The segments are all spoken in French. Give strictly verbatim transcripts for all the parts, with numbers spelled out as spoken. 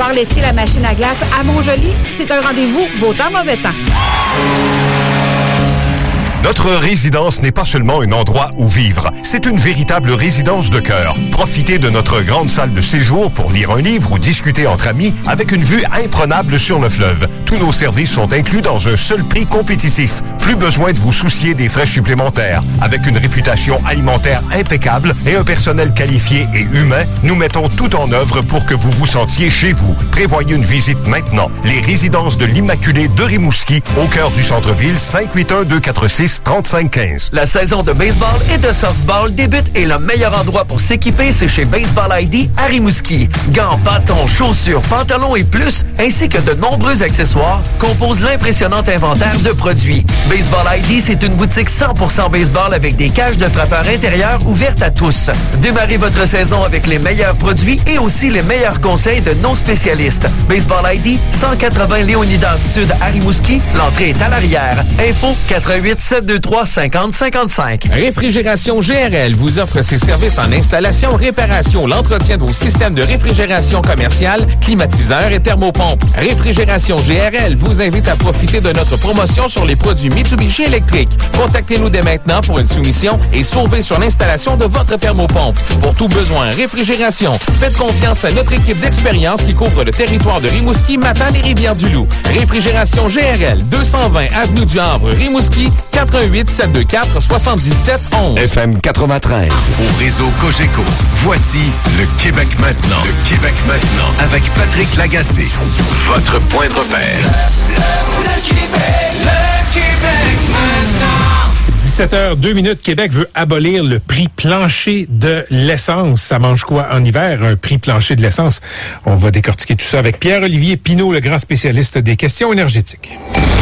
bar laitier La Machine à glace à Montjoly, c'est un rendez-vous beau temps, mauvais temps. Notre résidence n'est pas seulement un endroit où vivre, c'est une véritable résidence de cœur. Profitez de notre grande salle de séjour pour lire un livre ou discuter entre amis avec une vue imprenable sur le fleuve. Tous nos services sont inclus dans un seul prix compétitif. Plus besoin de vous soucier des frais supplémentaires. Avec une réputation alimentaire impeccable et un personnel qualifié et humain, nous mettons tout en œuvre pour que vous vous sentiez chez vous. Prévoyez une visite maintenant. Les résidences de l'Immaculée de Rimouski, au cœur du centre-ville, cinq huit un deux quatre six trente-cinq quinze. La saison de baseball et de softball débute et le meilleur endroit pour s'équiper, c'est chez Baseball I D à Rimouski. Gants, bâtons, chaussures, pantalons et plus, ainsi que de nombreux accessoires, composent l'impressionnant inventaire de produits. Baseball I D, c'est une boutique cent pour cent baseball avec des cages de frappeurs intérieurs ouvertes à tous. Démarrez votre saison avec les meilleurs produits et aussi les meilleurs conseils de nos spécialistes. Baseball I D, cent quatre-vingts Léonidas Sud à Rimouski. L'entrée est à l'arrière. Info quatre-huit sept deux trois cinquante cinquante-cinq. Réfrigération G R L vous offre ses services en installation, réparation, l'entretien de vos systèmes de réfrigération commerciale, climatiseurs et thermopompes. Réfrigération G R L vous invite à profiter de notre promotion sur les produits Mitsubishi électriques. Contactez-nous dès maintenant pour une soumission et sauvez sur l'installation de votre thermopompe. Pour tout besoin réfrigération, faites confiance à notre équipe d'expérience qui couvre le territoire de Rimouski, Matane et Rivière-du-Loup. Réfrigération G R L, deux cent vingt avenue du Havre, Rimouski, quatre un huit sept deux quatre soixante-dix-sept onze. F M quatre-vingt-treize. Au réseau Cogeco, voici le Québec maintenant. Le Québec maintenant. Avec Patrick Lagacé. Votre point de repère. Le, le, le Québec, le Québec maintenant. dix-sept heures deux minutes, Québec veut abolir le prix plancher de l'essence. Ça mange quoi en hiver, un prix plancher de l'essence? On va décortiquer tout ça avec Pierre-Olivier Pinault, le grand spécialiste des questions énergétiques.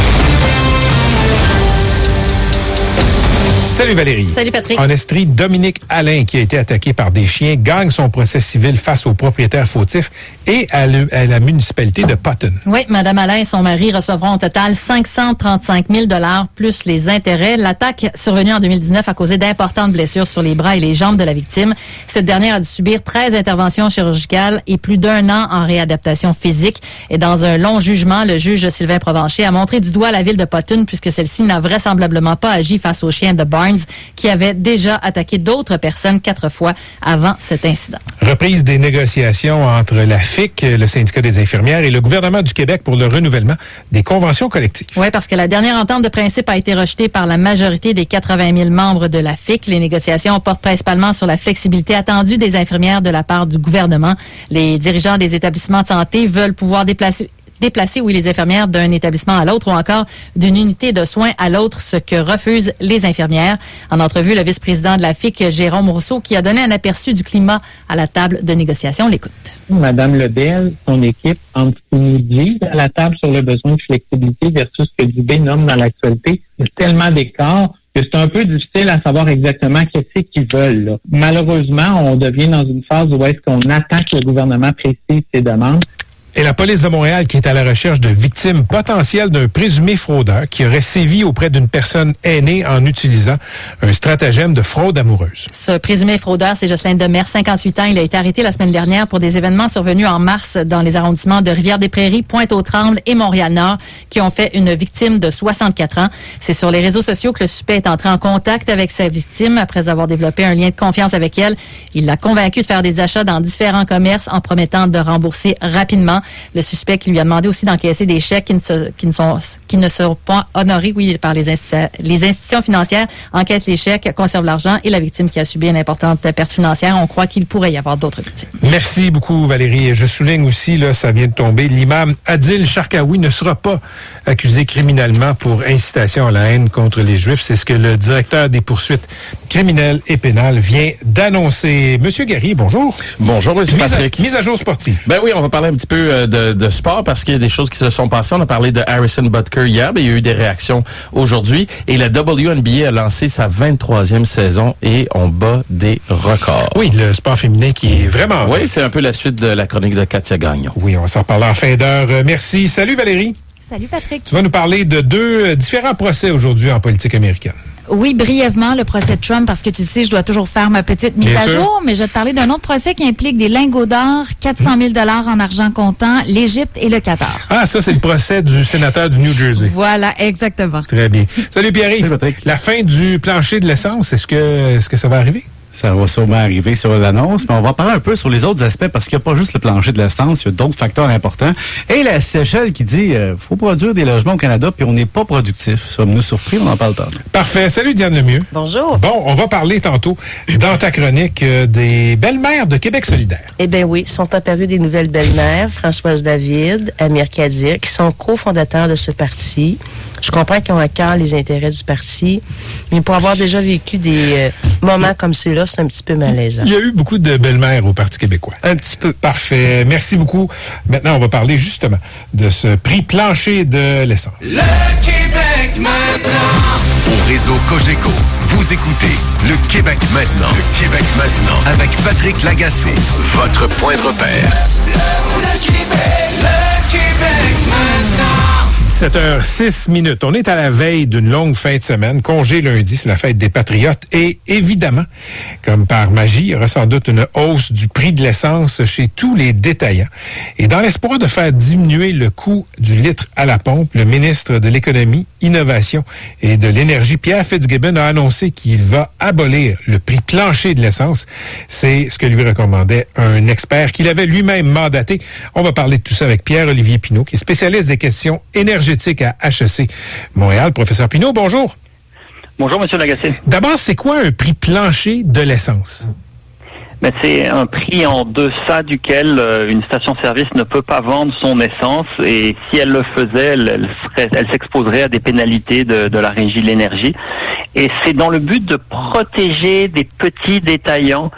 Salut Valérie. Salut Patrick. En Estrie, Dominique Alain, qui a été attaqué par des chiens, gagne son procès civil face au propriétaire fautif et à, le, à la municipalité de Potton. Oui, Mme Alain et son mari recevront au total cinq cent trente-cinq mille dollars plus les intérêts. L'attaque survenue en deux mille dix-neuf a causé d'importantes blessures sur les bras et les jambes de la victime. Cette dernière a dû subir treize interventions chirurgicales et plus d'un an en réadaptation physique. Et dans un long jugement, le juge Sylvain Provencher a montré du doigt la ville de Potton puisque celle-ci n'a vraisemblablement pas agi face aux chiens de Barnes qui avait déjà attaqué d'autres personnes quatre fois avant cet incident. Reprise des négociations entre la F I C, le syndicat des infirmières, et le gouvernement du Québec pour le renouvellement des conventions collectives. Oui, parce que la dernière entente de principe a été rejetée par la majorité des quatre-vingt mille membres de la F I C. Les négociations portent principalement sur la flexibilité attendue des infirmières de la part du gouvernement. Les dirigeants des établissements de santé veulent pouvoir déplacer déplacer, oui, les infirmières d'un établissement à l'autre ou encore d'une unité de soins à l'autre, ce que refusent les infirmières. En entrevue, le vice-président de la F I C, Jérôme Rousseau, qui a donné un aperçu du climat à la table de négociation. L'écoute. Madame Lebel, son équipe, entre ce qu'ils nous disent à la table sur le besoin de flexibilité versus ce que Dubé nomme dans l'actualité, il y a tellement d'écart que c'est un peu difficile à savoir exactement qu'est-ce qu'ils veulent. Là. Malheureusement, on devient dans une phase où est-ce qu'on attend que le gouvernement précise ses demandes. Et la police de Montréal qui est à la recherche de victimes potentielles d'un présumé fraudeur qui aurait sévi auprès d'une personne aînée en utilisant un stratagème de fraude amoureuse. Ce présumé fraudeur, c'est Jocelyn Demers, cinquante-huit ans. Il a été arrêté la semaine dernière pour des événements survenus en mars dans les arrondissements de Rivière-des-Prairies, Pointe-aux-Trembles et Montréal-Nord qui ont fait une victime de soixante-quatre ans. C'est sur les réseaux sociaux que le suspect est entré en contact avec sa victime après avoir développé un lien de confiance avec elle. Il l'a convaincu de faire des achats dans différents commerces en promettant de rembourser rapidement. Le suspect qui lui a demandé aussi d'encaisser des chèques qui ne, se, qui ne, sont, qui ne seront pas honorés oui, par les, insti- les institutions financières, encaisse les chèques, conserve l'argent et la victime qui a subi une importante perte financière. On croit qu'il pourrait y avoir d'autres victimes. Merci beaucoup Valérie. Et je souligne aussi, là, ça vient de tomber, l'imam Adil Sharkawi ne sera pas accusé criminellement pour incitation à la haine contre les Juifs. C'est ce que le directeur des poursuites criminelles et pénales vient d'annoncer. Monsieur Garry, bonjour. Bonjour, Monsieur mise Patrick. À, mise à jour sportive. Ben oui, on va parler un petit peu euh, de, de sport parce qu'il y a des choses qui se sont passées. On a parlé de Harrison Butker hier, mais il y a eu des réactions aujourd'hui. Et la W N B A a lancé sa vingt-troisième saison et on bat des records. Oui, le sport féminin qui est vraiment... Oui, c'est un peu la suite de la chronique de Katia Gagnon. Oui, on s'en reparle en fin d'heure. Merci. Salut Valérie. Salut Patrick. Tu vas nous parler de deux différents procès aujourd'hui en politique américaine. Oui, brièvement, le procès de Trump, parce que tu sais, je dois toujours faire ma petite mise Bien à sûr. jour, mais je vais te parler d'un autre procès qui implique des lingots d'or, quatre cent mille dollars en argent comptant, l'Égypte et le Qatar. Ah, ça, c'est le procès du sénateur du New Jersey. Voilà, exactement. Très bien. Salut Pierre-Yves. La fin du plancher de l'essence, est-ce que, est-ce que ça va arriver? Ça va sûrement arriver sur l'annonce, mais on va parler un peu sur les autres aspects parce qu'il n'y a pas juste le plancher de l'essence, il y a d'autres facteurs importants. Et la C H L qui dit euh, faut produire des logements au Canada puis on n'est pas productif. Sommes-nous surpris? On en parle tantôt. Parfait. Salut Diane Lemieux. Bonjour. Bon, on va parler tantôt dans ta chronique euh, des belles-mères de Québec solidaire. Eh bien oui, sont apparues des nouvelles belles-mères, Françoise David, Amir Kadir, qui sont cofondateurs de ce parti. Je comprends qu'ils ont à cœur les intérêts du parti, mais pour avoir déjà vécu des euh, moments comme ceux-là, c'est un petit peu malaisant. Il y a eu beaucoup de belles-mères au Parti québécois. Un petit peu. Parfait. Merci beaucoup. Maintenant, on va parler justement de ce prix plancher de l'essence. Le Québec maintenant. Au réseau Cogeco, vous écoutez Le Québec maintenant. Le Québec maintenant. Avec Patrick Lagacé, votre point de repère. Le Québec, le Québec maintenant. dix-sept heures six minutes. On est à la veille d'une longue fin de semaine. Congé lundi, c'est la fête des Patriotes. Et évidemment, comme par magie, il y aura sans doute une hausse du prix de l'essence chez tous les détaillants. Et dans l'espoir de faire diminuer le coût du litre à la pompe, le ministre de l'Économie, Innovation et de l'Énergie, Pierre Fitzgibbon, a annoncé qu'il va abolir le prix plancher de l'essence. C'est ce que lui recommandait un expert qu'il avait lui-même mandaté. On va parler de tout ça avec Pierre-Olivier Pinault, qui est spécialiste des questions énergétiques à H E C Montréal. Professeur Pinault, bonjour. Bonjour, Monsieur Lagacé. D'abord, c'est quoi un prix plancher de l'essence? Ben, c'est un prix en deçà duquel euh, une station-service ne peut pas vendre son essence, et si elle le faisait, elle, elle, serait, elle s'exposerait à des pénalités de, de la Régie de l'énergie. Et c'est dans le but de protéger des petits détaillants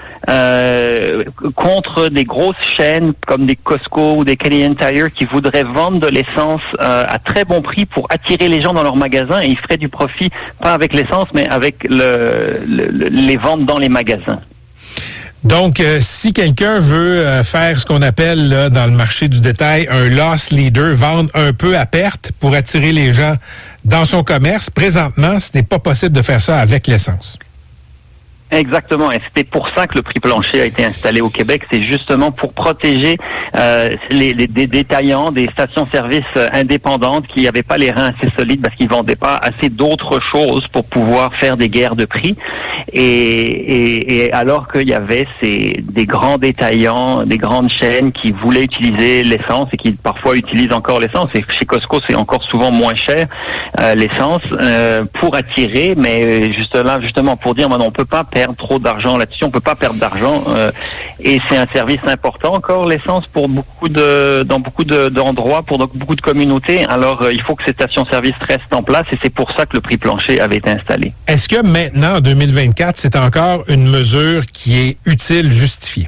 euh, contre des grosses chaînes comme des Costco ou des Canadian Tire qui voudraient vendre de l'essence euh, à très bon prix pour attirer les gens dans leur magasin, et ils feraient du profit, pas avec l'essence, mais avec le, le, les ventes dans les magasins. Donc, euh, si quelqu'un veut euh, faire ce qu'on appelle là, dans le marché du détail un loss leader, vendre un peu à perte pour attirer les gens dans son commerce, présentement, ce n'est pas possible de faire ça avec l'essence. Exactement, et c'était pour ça que le prix plancher a été installé au Québec. C'est justement pour protéger euh, les, les des détaillants, des stations-service indépendantes qui n'avaient pas les reins assez solides parce qu'ils vendaient pas assez d'autres choses pour pouvoir faire des guerres de prix. Et, et, et alors qu'il y avait ces des grands détaillants, des grandes chaînes qui voulaient utiliser l'essence et qui parfois utilisent encore l'essence. Et chez Costco, c'est encore souvent moins cher euh, l'essence euh, pour attirer, mais juste là, justement pour dire, maintenant, on peut pas perdre trop d'argent là-dessus, on peut pas perdre d'argent euh, et c'est un service important encore l'essence pour beaucoup de dans beaucoup de, d'endroits, pour donc, beaucoup de communautés. Alors euh, il faut que ces stations-service restent en place et c'est pour ça que le prix plancher avait été installé. Est-ce que maintenant, en deux mille vingt-quatre, c'est encore une mesure qui est utile, justifiée?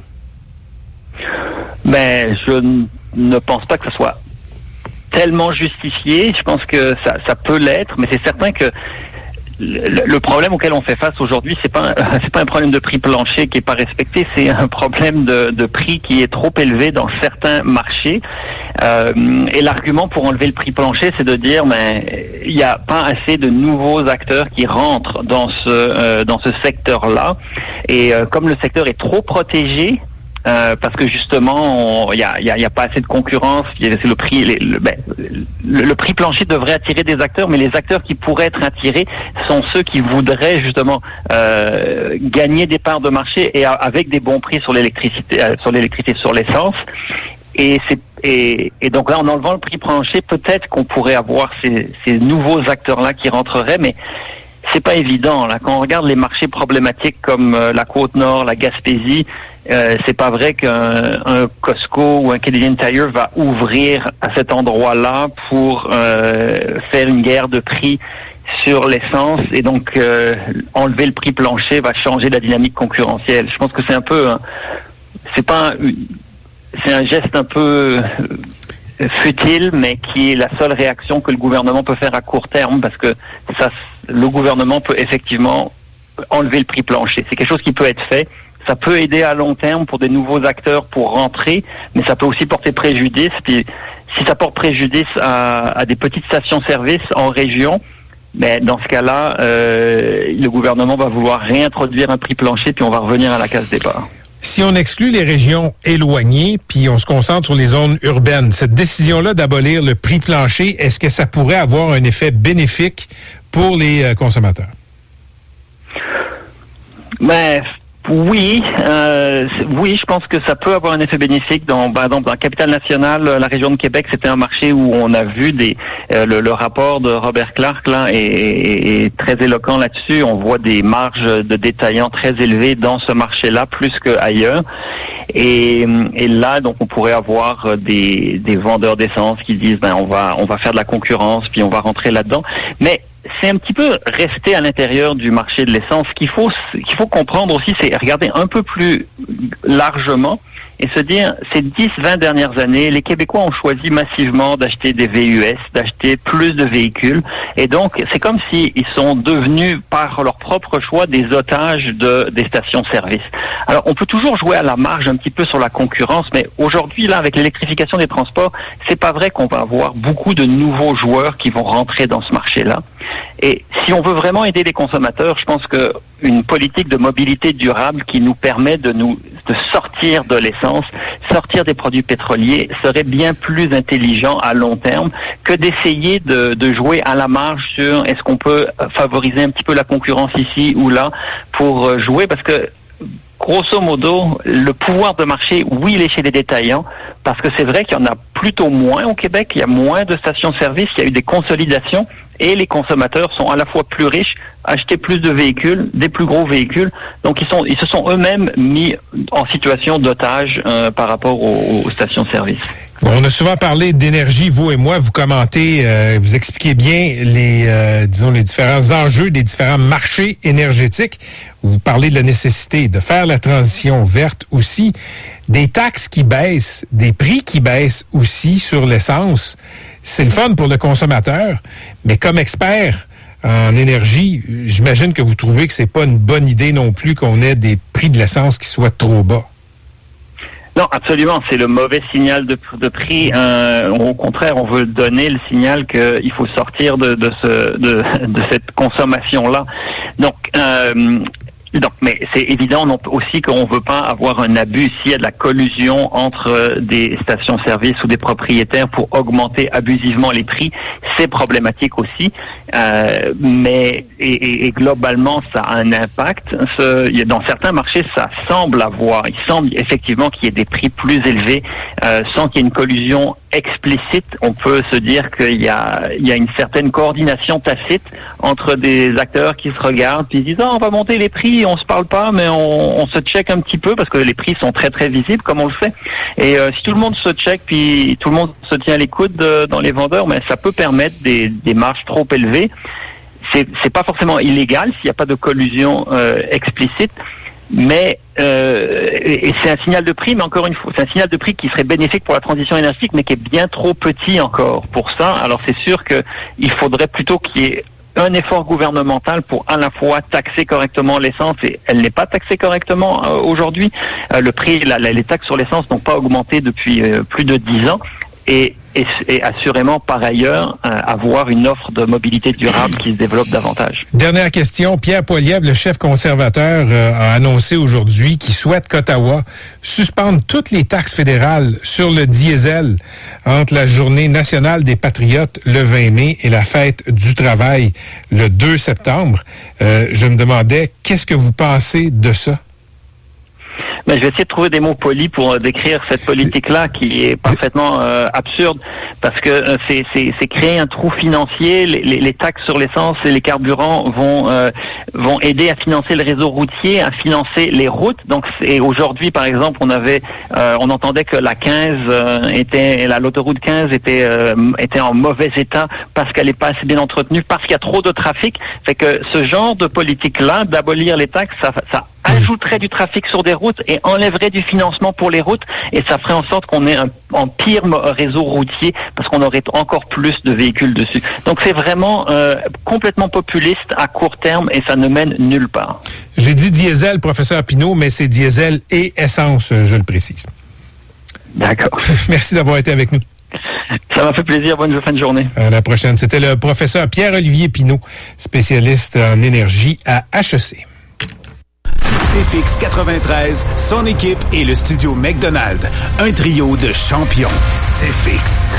Ben, je n- ne pense pas que ce soit tellement justifié. Je pense que ça, ça peut l'être, mais c'est certain que Le, le problème auquel on fait face aujourd'hui, c'est pas un, c'est pas un problème de prix plancher qui est pas respecté, c'est un problème de, de prix qui est trop élevé dans certains marchés. Euh, et l'argument pour enlever le prix plancher, c'est de dire, mais il n'y a pas assez de nouveaux acteurs qui rentrent dans ce euh, dans ce secteur-là. Et euh, comme le secteur est trop protégé. Euh, parce que justement, il y a, y, a, y a pas assez de concurrence. C'est le prix, les, le, ben, le, le prix plancher devrait attirer des acteurs, mais les acteurs qui pourraient être attirés sont ceux qui voudraient justement euh, gagner des parts de marché et a, avec des bons prix sur l'électricité, euh, sur l'électricité, sur l'essence. Et c'est et, et donc là, en enlevant le prix plancher, peut-être qu'on pourrait avoir ces, ces nouveaux acteurs-là qui rentreraient, mais c'est pas évident. Là, quand on regarde les marchés problématiques comme euh, la Côte-Nord, la Gaspésie, euh, c'est pas vrai qu'un un Costco ou un Canadian Tire va ouvrir à cet endroit-là pour euh, faire une guerre de prix sur l'essence et donc euh, enlever le prix plancher va changer la dynamique concurrentielle. Je pense que c'est un peu, un, c'est pas, un, c'est un geste un peu futile, mais qui est la seule réaction que le gouvernement peut faire à court terme, parce que ça, le gouvernement peut effectivement enlever le prix plancher. C'est quelque chose qui peut être fait. Ça peut aider à long terme pour des nouveaux acteurs pour rentrer, mais ça peut aussi porter préjudice. Puis si ça porte préjudice à, à des petites stations-service en région, Mais dans ce cas-là, euh, le gouvernement va vouloir réintroduire un prix plancher, puis on va revenir à la case départ. Si on exclut les régions éloignées, puis on se concentre sur les zones urbaines, cette décision-là d'abolir le prix plancher, est-ce que ça pourrait avoir un effet bénéfique pour les euh, consommateurs? Mais oui, euh, oui, je pense que ça peut avoir un effet bénéfique. Dans, par exemple, dans la capitale nationale, la région de Québec, c'était un marché où on a vu des euh, le, le rapport de Robert Clark là est, est, est très éloquent là-dessus. On voit des marges de détaillants très élevées dans ce marché-là, plus qu'ailleurs. Et, et là, donc, on pourrait avoir des, des vendeurs d'essence qui disent, ben, on va, on va faire de la concurrence, puis on va rentrer là-dedans. Mais c'est un petit peu rester à l'intérieur du marché de l'essence. Ce qu'il faut, qu'il faut comprendre aussi, c'est regarder un peu plus largement et se dire, ces dix, vingt dernières années, les Québécois ont choisi massivement d'acheter des V U S, d'acheter plus de véhicules. Et donc, c'est comme s'ils sont devenus, par leur propre choix, des otages de, des stations-service. Alors, on peut toujours jouer à la marge un petit peu sur la concurrence, mais aujourd'hui, là, avec l'électrification des transports, c'est pas vrai qu'on va avoir beaucoup de nouveaux joueurs qui vont rentrer dans ce marché-là. Et si on veut vraiment aider les consommateurs, je pense que une politique de mobilité durable qui nous permet de nous de sortir de l'essence, sortir des produits pétroliers, serait bien plus intelligent à long terme que d'essayer de, de jouer à la marge sur est-ce qu'on peut favoriser un petit peu la concurrence ici ou là pour jouer, parce que grosso modo, le pouvoir de marché, oui, il est chez les détaillants, parce que c'est vrai qu'il y en a plutôt moins au Québec, il y a moins de stations-service, il y a eu des consolidations, et les consommateurs sont à la fois plus riches, acheter plus de véhicules, des plus gros véhicules, donc ils sont, ils se sont eux-mêmes mis en situation d'otage euh, par rapport aux, aux stations-service. On a souvent parlé d'énergie, vous et moi, vous commentez, euh, vous expliquez bien les, euh, disons, les différents enjeux des différents marchés énergétiques. Vous parlez de la nécessité de faire la transition verte aussi, des taxes qui baissent, des prix qui baissent aussi sur l'essence. C'est le fun pour le consommateur, mais comme expert en énergie, j'imagine que vous trouvez que c'est pas une bonne idée non plus qu'on ait des prix de l'essence qui soient trop bas. Non, absolument, c'est le mauvais signal de, de prix. Euh, au contraire, on veut donner le signal qu'il faut sortir de, de, ce, de, de cette consommation-là. Donc, euh, donc, mais c'est évident non, aussi qu'on veut pas avoir un abus. S'il y a de la collusion entre des stations-service ou des propriétaires pour augmenter abusivement les prix, c'est problématique aussi. Euh, mais et, et, et globalement, ça a un impact. Ce, il y a, dans certains marchés, ça semble avoir, il semble effectivement qu'il y ait des prix plus élevés euh, sans qu'il y ait une collusion explicite. On peut se dire qu'il y a, il y a une certaine coordination tacite entre des acteurs qui se regardent puis ils disent oh, on va monter les prix, on se parle pas, mais on, on se check un petit peu parce que les prix sont très très visibles comme on le sait. Et euh, si tout le monde se check puis tout le monde se tient les coudes euh, dans les vendeurs, mais ça peut permettre des, des marges trop élevées. C'est, c'est pas forcément illégal s'il n'y a pas de collusion euh, explicite. Mais euh, et, et c'est un signal de prix, mais encore une fois, c'est un signal de prix qui serait bénéfique pour la transition énergétique, mais qui est bien trop petit encore pour ça. Alors c'est sûr que il faudrait plutôt qu'il y ait un effort gouvernemental pour à la fois taxer correctement l'essence, et elle n'est pas taxée correctement euh, aujourd'hui. Euh, le prix, la, la, les taxes sur l'essence n'ont pas augmenté depuis euh, plus de dix ans. Et, et, et assurément, par ailleurs, euh, avoir une offre de mobilité durable qui se développe davantage. Dernière question. Pierre Poilievre, le chef conservateur, euh, a annoncé aujourd'hui qu'il souhaite qu'Ottawa suspende toutes les taxes fédérales sur le diesel entre la Journée nationale des patriotes le vingt mai et la fête du travail le deux septembre. Euh, je me demandais, qu'est-ce que vous pensez de ça? Ben, je vais essayer de trouver des mots polis pour euh, décrire cette politique-là qui est parfaitement euh, absurde, parce que euh, c'est, c'est, c'est créer un trou financier. Les, les, les taxes sur l'essence et les carburants vont euh, vont aider à financer le réseau routier, à financer les routes. Donc, c'est, aujourd'hui, par exemple, on avait, euh, on entendait que la quinze euh, était, la l'autoroute quinze était euh, était en mauvais état parce qu'elle n'est pas assez bien entretenue, parce qu'il y a trop de trafic. Fait que ce genre de politique-là, d'abolir les taxes, ça, ça ajouterait du trafic sur des routes et enlèverait du financement pour les routes, et ça ferait en sorte qu'on ait un, un pire réseau routier parce qu'on aurait encore plus de véhicules dessus. Donc c'est vraiment euh, complètement populiste à court terme et ça ne mène nulle part. J'ai dit diesel, professeur Pinault, mais c'est diesel et essence, je le précise. D'accord. Merci d'avoir été avec nous. Ça m'a fait plaisir. Bonne fin de journée. À la prochaine. C'était le professeur Pierre-Olivier Pinault, spécialiste en énergie à H E C. C F X quatre-vingt-treize, son équipe et le studio McDonald. Un trio de champions. C F X.